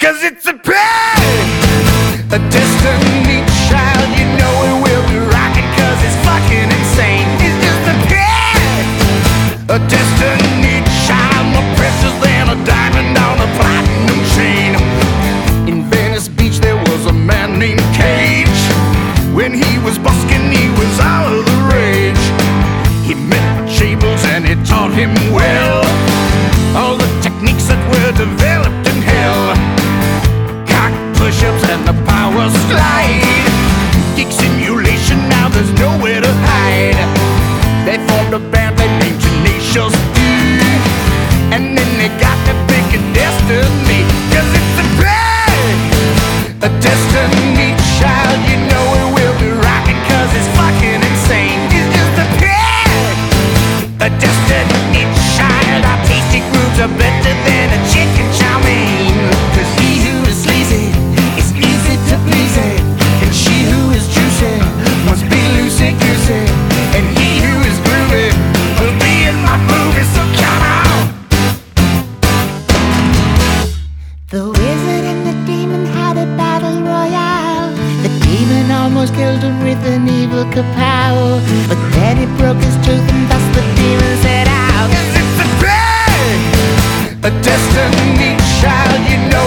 'cause it's a pain, a destiny child. You know it will be rocking 'cause it's fucking insane. It's just a pain, a destiny child, more precious than a diamond on a platinum chain. In Venice Beach there was a man named Cage. When he was busking he was out of the rage. He met Chambers and it taught him well all the techniques that were developed in hell. Cock push-ups and the power slide. Geek simulation, now there's nowhere to hide. They formed a band they named Tenacious D, and then they got to thinking destiny, 'cause it's a pain, a destiny child. You know it will be rocking 'cause it's fucking insane. It's just a pain, a destiny child. Our tasty grooves are better than a chicken chow mein. 'Cause he who is sleazy is easy to please it, and she who is juicy must be loosey-goosey, and he who is groovy will be in my movie, so come on. The wizard and the demon had a battle royale. The demon almost killed him with an evil kapow, but then he broke his tooth and thus the demon set out. 'Cause it's a pain, a destiny child. You know